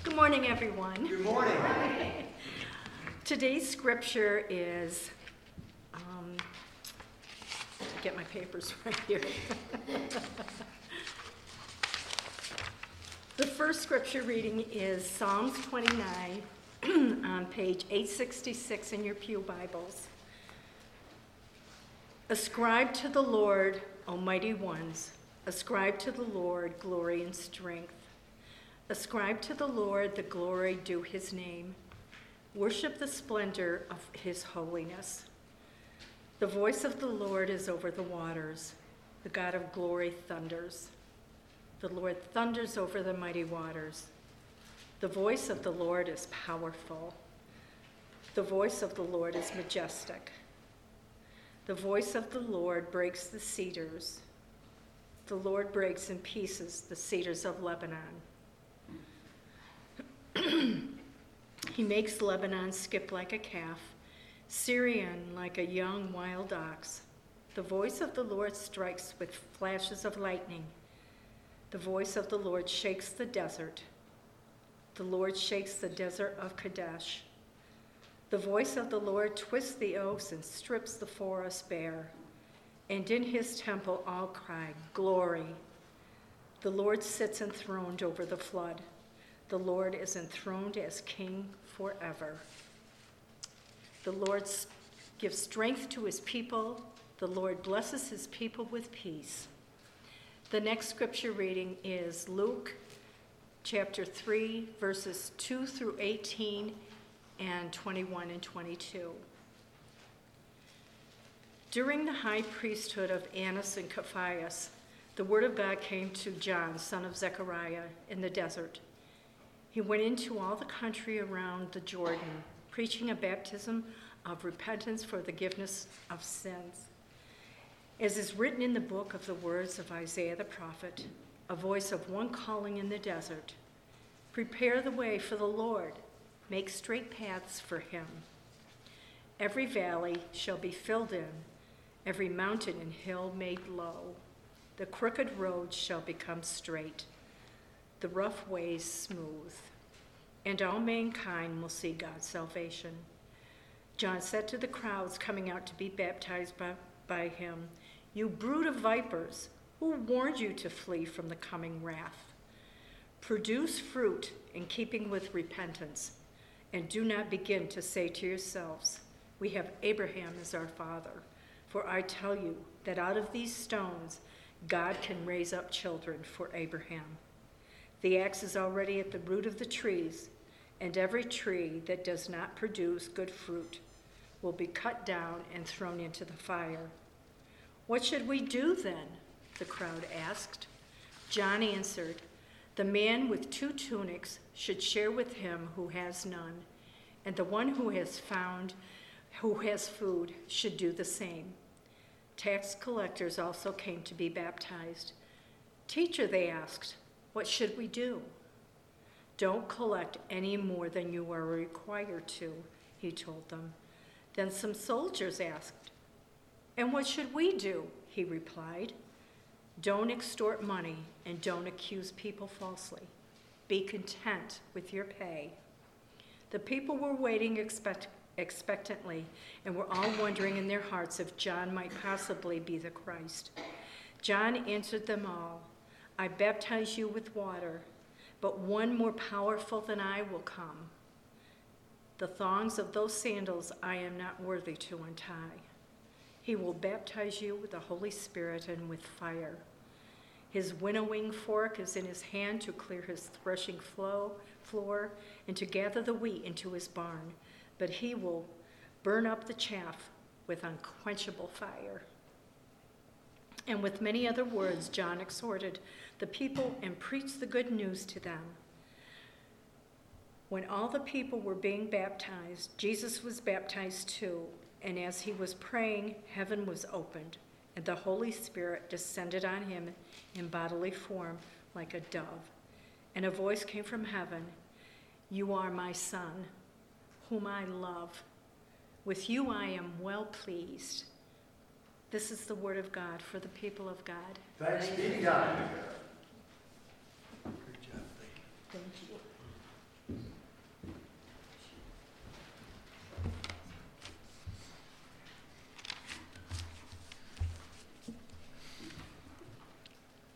Good morning, everyone. Good morning. Today's scripture is, get my papers right here. The first scripture reading is Psalms 29 on page 866 in your pew Bibles. Ascribe to the Lord, O mighty ones. Ascribe to the Lord glory and strength. Ascribe to the Lord the glory due his name. Worship the splendor of his holiness. The voice of the Lord is over the waters. The God of glory thunders. The Lord thunders over the mighty waters. The voice of the Lord is powerful. The voice of the Lord is majestic. The voice of the Lord breaks the cedars. The Lord breaks in pieces the cedars of Lebanon. He makes Lebanon skip like a calf, Syrian like a young wild ox. The voice of the Lord strikes with flashes of lightning. The voice of the Lord shakes the desert. The Lord shakes the desert of Kadesh. The voice of the Lord twists the oaks and strips the forest bare. And in his temple all cry, glory. The Lord sits enthroned over the flood. The Lord is enthroned as king forever. The Lord gives strength to his people. The Lord blesses his people with peace. The next scripture reading is Luke chapter 3, verses 2 through 18 and 21 and 22. During the high priesthood of Annas and Caiaphas, the word of God came to John, son of Zechariah, in the desert. He went into all the country around the Jordan, preaching a baptism of repentance for the forgiveness of sins. As is written in the book of the words of Isaiah the prophet, a voice of one calling in the desert, prepare the way for the Lord, make straight paths for him. Every valley shall be filled in, every mountain and hill made low. The crooked roads shall become straight, the rough ways smooth, and all mankind will see God's salvation. John said to the crowds coming out to be baptized by him, you brood of vipers, who warned you to flee from the coming wrath? Produce fruit in keeping with repentance, and do not begin to say to yourselves, we have Abraham as our father. For I tell you that out of these stones God can raise up children for Abraham. The axe is already at the root of the trees, and every tree that does not produce good fruit will be cut down and thrown into the fire. What should we do then? The crowd asked. John answered, the man with 2 tunics should share with him who has none, and the one who has food should do the same. Tax collectors also came to be baptized. Teacher, they asked, what should we do? Don't collect any more than you are required to, he told them. Then some soldiers asked, and what should we do? He replied. Don't extort money and don't accuse people falsely. Be content with your pay. The people were waiting expectantly and were all wondering in their hearts if John might possibly be the Christ. John answered them all, I baptize you with water, but one more powerful than I will come. The thongs of those sandals I am not worthy to untie. He will baptize you with the Holy Spirit and with fire. His winnowing fork is in his hand to clear his threshing floor and to gather the wheat into his barn, but he will burn up the chaff with unquenchable fire. And with many other words, John exhorted the people and preached the good news to them. When all the people were being baptized, Jesus was baptized too, and as he was praying, heaven was opened, and the Holy Spirit descended on him in bodily form like a dove. And a voice came from heaven, you are my Son, whom I love. With you I am well pleased. This is the word of God for the people of God. Thanks be to God. Thank you.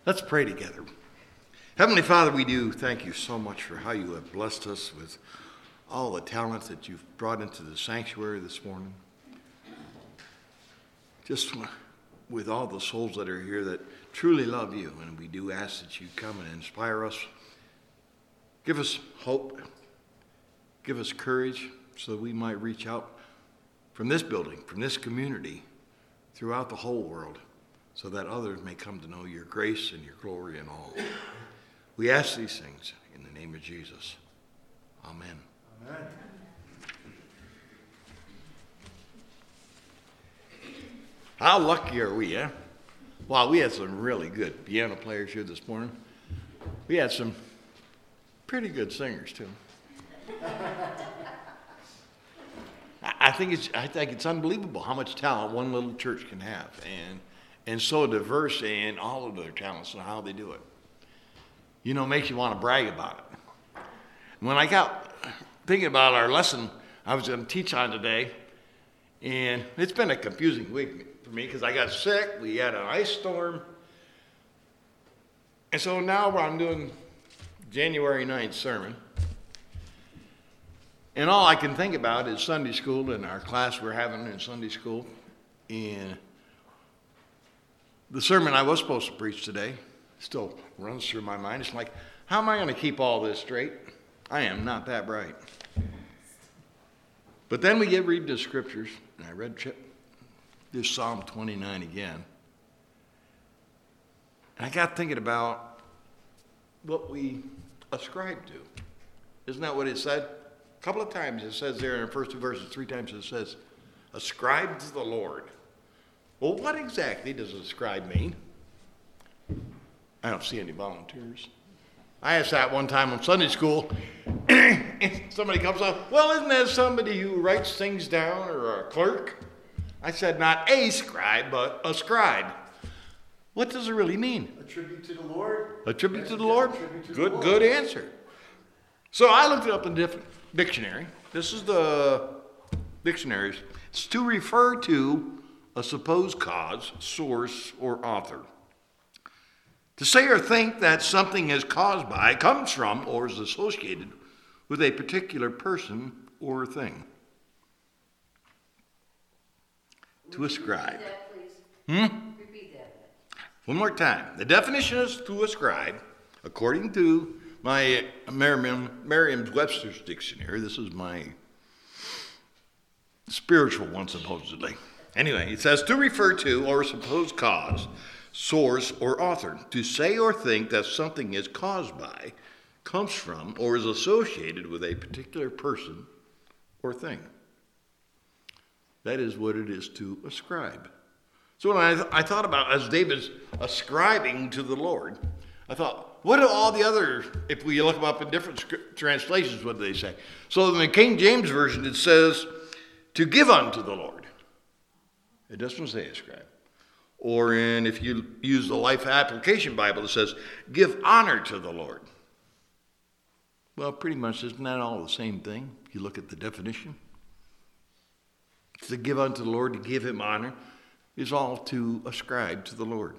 Let's pray together. Heavenly Father, we do thank you so much for how you have blessed us with all the talents that you've brought into the sanctuary this morning. Just with all the souls that are here that truly love you, and we do ask that you come and inspire us. Give us hope. Give us courage so that we might reach out from this building, from this community, throughout the whole world, so that others may come to know your grace and your glory and all. We ask these things in the name of Jesus. Amen. Amen. How lucky are we, eh? Wow, we had some really good piano players here this morning. We had some pretty good singers, too. I think it's unbelievable how much talent one little church can have, and so diverse in all of their talents and how they do it. You know, it makes you want to brag about it. When I got thinking about our lesson I was going to teach on today, and it's been a confusing week for me because I got sick, we had an ice storm, and so now I'm doing January 9th sermon. And all I can think about is Sunday school and our class we're having in Sunday school. And the sermon I was supposed to preach today still runs through my mind. It's like, how am I going to keep all this straight? I am not that bright. But then we get read the scriptures, and I read this Psalm 29 again. And I got thinking about what we ascribe to. Isn't that what it said? A couple of times it says there in the first two verses, 3 times it says, ascribe to the Lord. Well, what exactly does ascribe mean? I don't see any volunteers. I asked that one time on Sunday school, and somebody comes up, well, isn't that somebody who writes things down or a clerk? I said, not a scribe, but a scribe. What does it really mean? Attribute to the Lord. Attribute to the Lord? Attribute to Good, the Lord. good answer. So I looked it up in the dictionary. This is the dictionaries. It's to refer to a supposed cause, source, or author. To say or think that something is caused by, comes from, or is associated with a particular person or thing. To ascribe. Repeat that, please. Repeat that. One more time. The definition is to ascribe, according to my Merriam-Webster's dictionary. This is my spiritual one, supposedly. Anyway, it says to refer to or supposed cause, source, or author. To say or think that something is caused by, comes from, or is associated with a particular person or thing. That is what it is to ascribe. So when I thought about, as David's ascribing to the Lord, I thought, what do all the other, if we look them up in different translations, what do they say? So in the King James Version, it says, to give unto the Lord. It doesn't say ascribe. Or if you use the Life Application Bible, it says, give honor to the Lord. Well, pretty much, isn't that all the same thing? If you look at the definition. To give unto the Lord, to give him honor, is all to ascribe to the Lord.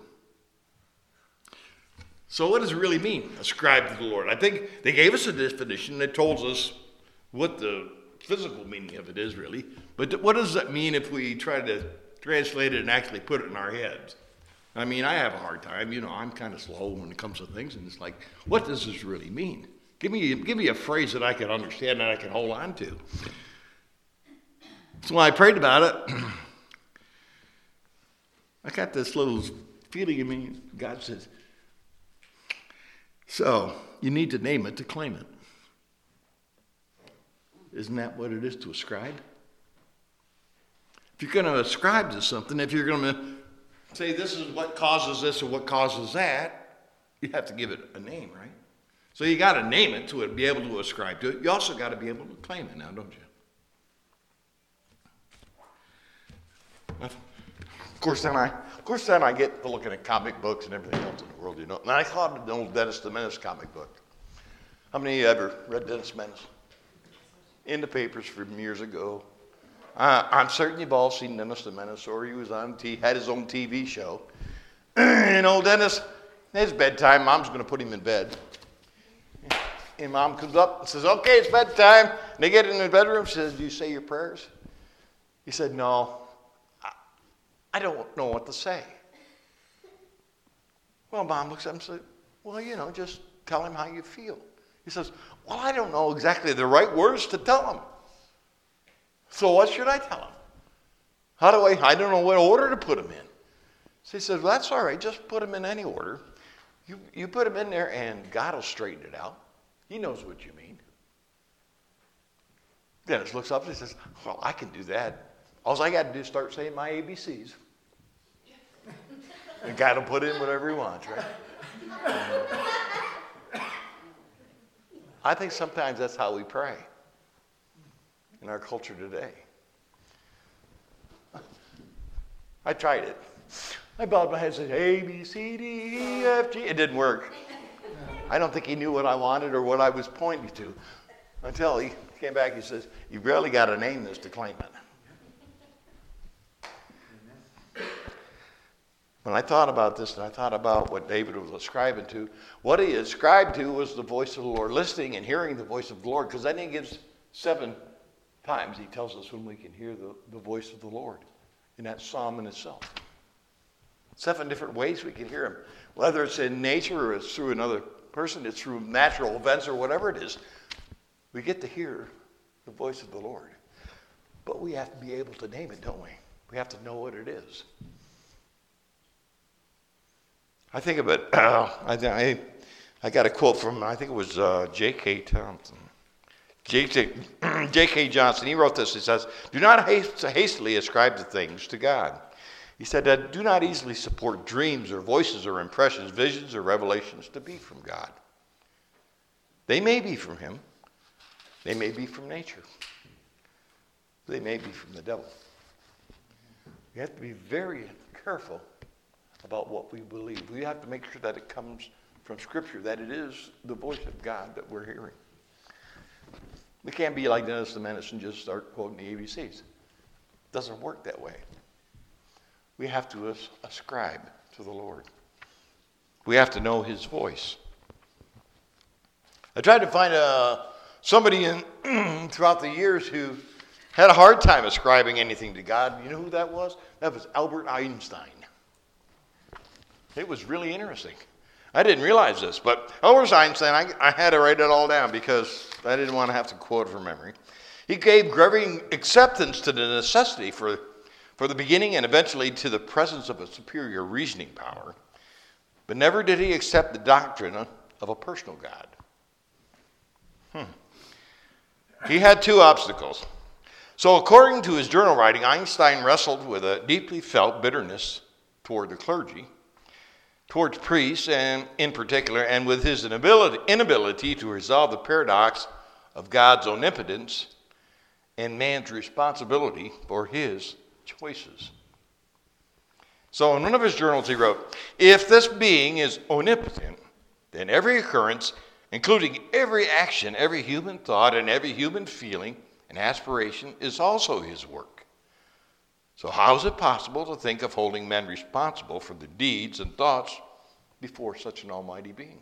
So what does it really mean, ascribe to the Lord? I think they gave us a definition that tells us what the physical meaning of it is, really. But what does that mean if we try to translate it and actually put it in our heads? I mean, I have a hard time. You know, I'm kind of slow when it comes to things, and it's like, what does this really mean? Give me a phrase that I can understand and I can hold on to. So when I prayed about it, I got this little feeling in me. God says, so you need to name it to claim it. Isn't that what it is to ascribe? If you're going to ascribe to something, if you're going to say this is what causes this or what causes that, you have to give it a name, right? So you got to name it to be able to ascribe to it. You also got to be able to claim it now, don't you? Of course, then I get to looking at comic books and everything else in the world, you know. And I thought of the old Dennis the Menace comic book. How many of you ever read Dennis the Menace? In the papers from years ago. I'm certain you've all seen Dennis the Menace, or he was had his own TV show. And old Dennis, It's bedtime. Mom's going to put him in bed. And Mom comes up and says, okay, it's bedtime. And they get in the bedroom. She says, do you say your prayers? He said, no, I don't know what to say. Well, Mom looks at him and says, well, just tell him how you feel. He says, well, I don't know exactly the right words to tell him. So what should I tell him? I don't know what order to put him in. So he says, well, that's all right. Just put him in any order. You put him in there and God will straighten it out. He knows what you mean. Dennis looks up and he says, well, I can do that. All I got to do is start saying my ABCs. And God will put in whatever he wants, right? I think sometimes that's how we pray in our culture today. I tried it. I bowed my head and said, A, B, C, D, E, F, G. It didn't work. I don't think he knew what I wanted or what I was pointing to until he came back and says, you really got to name this to claim it. When I thought about this and I thought about what David was ascribing to, what he ascribed to was the voice of the Lord, listening and hearing the voice of the Lord, because then he gives 7 times he tells us when we can hear the voice of the Lord in that psalm in itself. 7 different ways we can hear him. Whether it's in nature or it's through another person, it's through natural events or whatever it is, we get to hear the voice of the Lord. But we have to be able to name it, don't we? We have to know what it is. I think of it, I got a quote from, I think it was J.K. Thompson. J.K. Johnson, he wrote this, he says, do not hastily ascribe the things to God. He said that do not easily support dreams or voices or impressions, visions or revelations to be from God. They may be from him. They may be from nature. They may be from the devil. We have to be very careful about what we believe. We have to make sure that it comes from Scripture, that it is the voice of God that we're hearing. We can't be like Dennis the Menace and just start quoting the ABCs. It doesn't work that way. We have to ascribe to the Lord. We have to know his voice. I tried to find somebody throughout the years who had a hard time ascribing anything to God. You know who that was? That was Albert Einstein. It was really interesting. I didn't realize this, but Albert Einstein, I had to write it all down because I didn't want to have to quote it from memory. He gave growing acceptance to the necessity for the beginning and eventually to the presence of a superior reasoning power, but never did he accept the doctrine of a personal God. He had 2 obstacles. So according to his journal writing, Einstein wrestled with a deeply felt bitterness toward the clergy, towards priests, and in particular, and with his inability to resolve the paradox of God's omnipotence and man's responsibility for his choices. So in one of his journals he wrote, if this being is omnipotent, then every occurrence, including every action, every human thought, and every human feeling and aspiration is also his work. So how is it possible to think of holding men responsible for the deeds and thoughts before such an almighty being?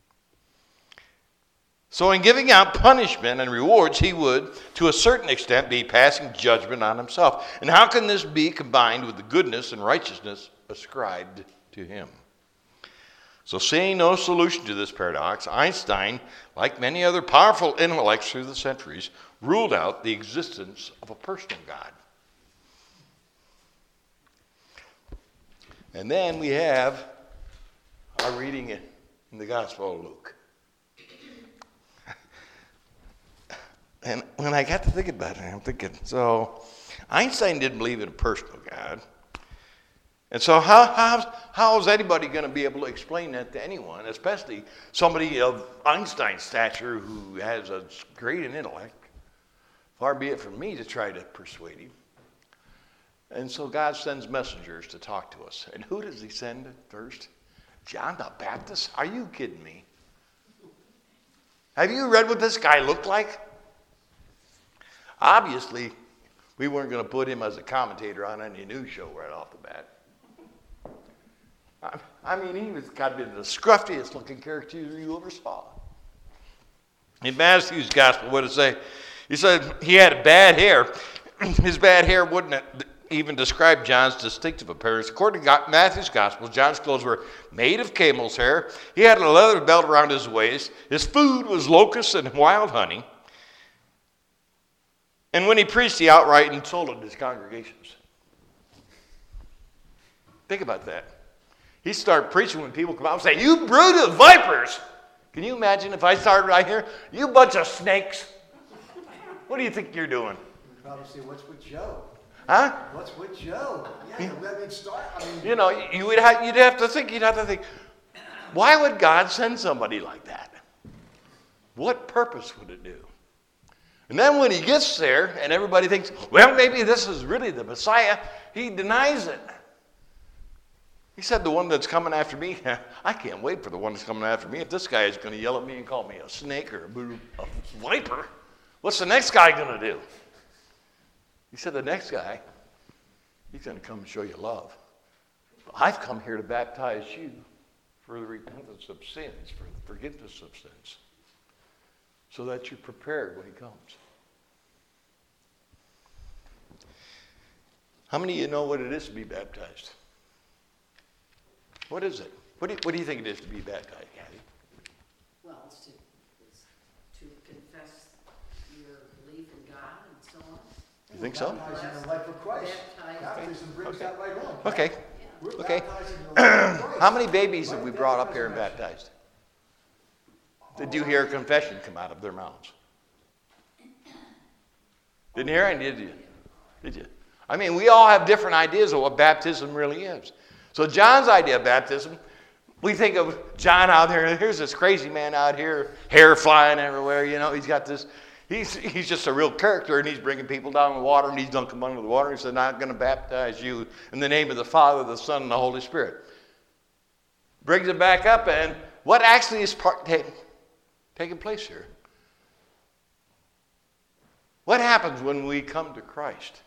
So in giving out punishment and rewards, he would, to a certain extent, be passing judgment on himself. And how can this be combined with the goodness and righteousness ascribed to him? So seeing no solution to this paradox, Einstein, like many other powerful intellects through the centuries, ruled out the existence of a personal God. And then we have our reading in the Gospel of Luke. And when I got to thinking about it, I'm thinking, so Einstein didn't believe in a personal God. And so how is anybody going to be able to explain that to anyone, especially somebody of Einstein's stature who has a great intellect? Far be it from me to try to persuade him. And so God sends messengers to talk to us. And who does he send first? John the Baptist? Are you kidding me? Have you read what this guy looked like? Obviously, we weren't going to put him as a commentator on any news show right off the bat. I mean, he was got to be the scruffiest looking character you ever saw. In Matthew's gospel, what did it say? He said he had bad hair. His bad hair wouldn't even describe John's distinctive appearance. According to Matthew's gospel, John's clothes were made of camel's hair. He had a leather belt around his waist. His food was locusts and wild honey. And when he preached, he outright insulted his congregations. Think about that. He started preaching when people come out and say, "You brood of vipers!" Can you imagine if I started right here? "You bunch of snakes. What do you think you're doing?" You'd probably say, "What's with Joe?" Huh? What's with Joe? Yeah, let me start. You know, you'd have to think, why would God send somebody like that? What purpose would it do? And then when he gets there and everybody thinks, well, maybe this is really the Messiah, he denies it. He said, the one that's coming after me, I can't wait for the one that's coming after me. If this guy is going to yell at me and call me a snake or a viper, what's the next guy going to do? He said, the next guy, he's going to come and show you love. I've come here to baptize you for the repentance of sins, for the forgiveness of sins, so that you're prepared when he comes. How many of you know what it is to be baptized? What is it? What do you think it is to be baptized, Kathy? Well, it's to confess your belief in God and so on. You think so? Baptizing the life of Christ. Baptism brings that right home. Okay. We're Okay. baptizing the life of Christ. How many babies have we brought up here and baptized? Did you hear a confession come out of their mouths? Didn't hear any, did you? Did you? I mean, we all have different ideas of what baptism really is. So John's idea of baptism, we think of John out there, here's this crazy man out here, hair flying everywhere, you know, he's got this, he's just a real character, and he's bringing people down in the water, and he's dunking them under the water, and he said, I'm going to baptize you in the name of the Father, the Son, and the Holy Spirit. Brings it back up, and what actually is taking place here? What happens when we come to Christ?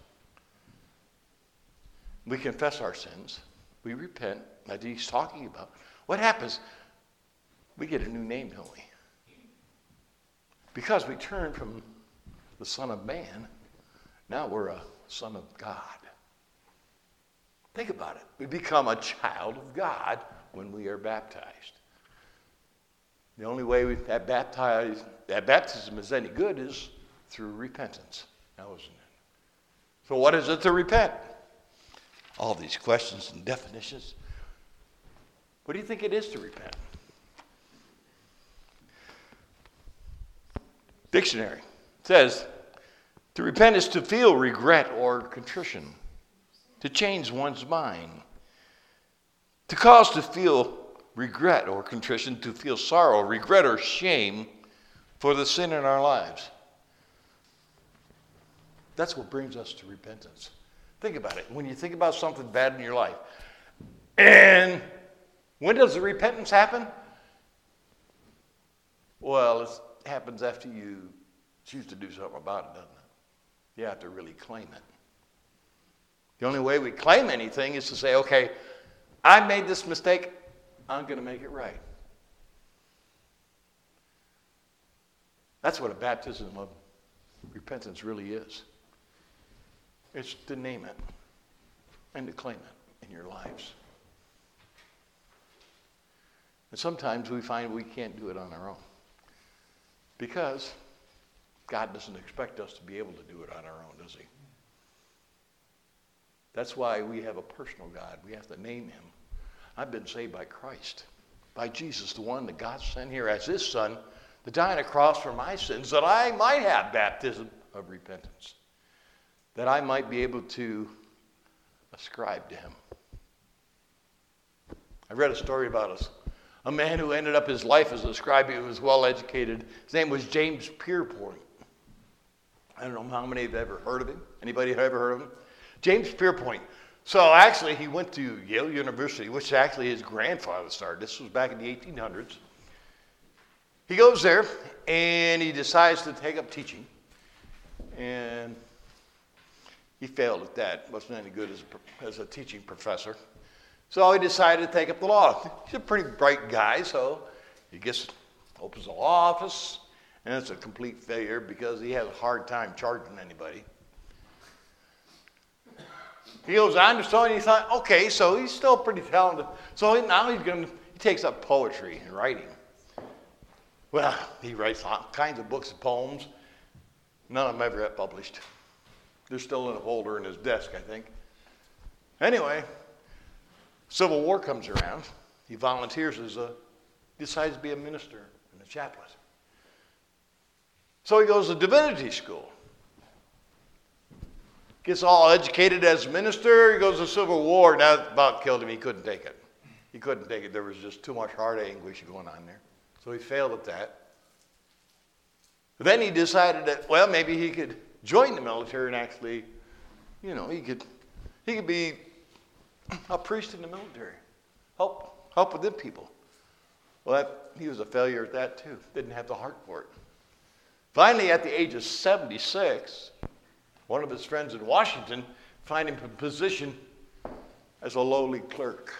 We confess our sins. We repent, that he's talking about. What happens? We get a new name, don't we? Because we turn from the Son of Man, now we're a son of God. Think about it. We become a child of God when we are baptized. The only way that baptism is any good is through repentance. Now, isn't it? So what is it to repent? All these questions and definitions. What do you think it is to repent? Dictionary says, to repent is to feel regret or contrition, to change one's mind, to cause to feel regret or contrition, to feel sorrow, regret, or shame for the sin in our lives. That's what brings us to repentance. Think about it. When you think about something bad in your life, and when does the repentance happen? Well, it happens after you choose to do something about it, doesn't it? You have to really claim it. The only way we claim anything is to say, okay, I made this mistake, I'm going to make it right. That's what a baptism of repentance really is. It's to name it and to claim it in your lives. And sometimes we find we can't do it on our own because God doesn't expect us to be able to do it on our own, does he? That's why we have a personal God. We have to name him. I've been saved by Christ, by Jesus, the one that God sent here as his son to die on a cross for my sins, that I might have baptism of repentance, that I might be able to ascribe to him. I read a story about a man who ended up his life as a scribe. He was well educated. His name was James Pierpont. I don't know how many have ever heard of him. Anybody have ever heard of him? James Pierpont. So actually he went to Yale University, which actually his grandfather started. This was back in the 1800s. He goes there and he decides to take up teaching. And he failed at that. Wasn't any good as a teaching professor. So he decided to take up the law. He's a pretty bright guy, so he opens a law office, and it's a complete failure because he has a hard time charging anybody. He goes on to study, and he thought, okay, so he's still pretty talented. So now he takes up poetry and writing. Well, he writes all kinds of books and poems. None of them ever got published. They're still in a folder in his desk, I think. Anyway, Civil War comes around. He volunteers decides to be a minister and a chaplain. So he goes to divinity school. Gets all educated as a minister. He goes to Civil War. That about killed him. He couldn't take it. He couldn't take it. There was just too much heart anguish going on there. So he failed at that. But then he decided that, well, maybe he could join the military and actually, he could be a priest in the military. Help with them people. Well, he was a failure at that too. Didn't have the heart for it. Finally, at the age of 76, one of his friends in Washington find him a position as a lowly clerk.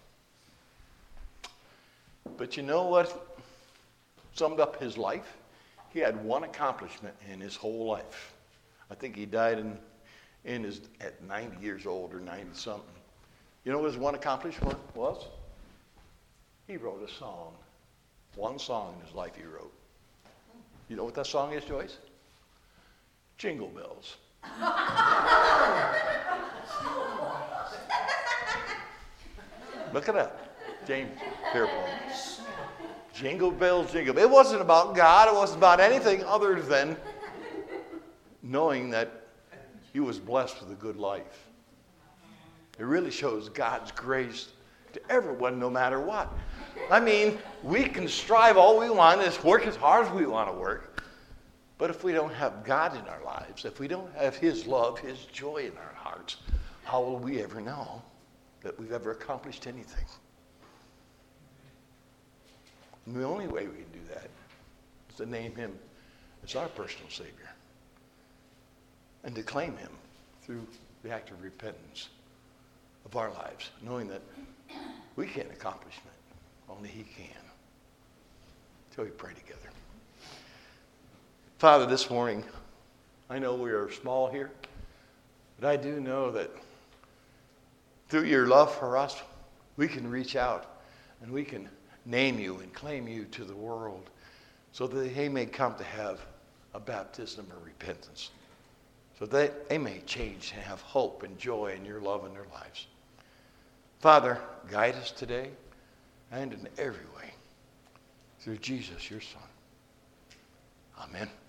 But you know what summed up his life? He had one accomplishment in his whole life. I think he died at 90 years old or 90-something. You know what his one accomplishment was? He wrote a song. One song in his life he wrote. You know what that song is, Joyce? Jingle Bells. Look it up. James Pierpont. Jingle bells, jingle bells. It wasn't about God. It wasn't about anything other than knowing that he was blessed with a good life. It really shows God's grace to everyone, no matter what. I mean, we can strive all we want, work as hard as we want to work. But if we don't have God in our lives, if we don't have his love, his joy in our hearts, how will we ever know that we've ever accomplished anything? And the only way we can do that is to name him as our personal Savior and to claim him through the act of repentance of our lives, knowing that we can't accomplish it, only he can. Shall we pray together? Father, this morning, I know we are small here, but I do know that through your love for us, we can reach out and we can name you and claim you to the world so that they may come to have a baptism of repentance, so that they may change and have hope and joy in your love in their lives. Father, guide us today and in every way through Jesus, your Son. Amen.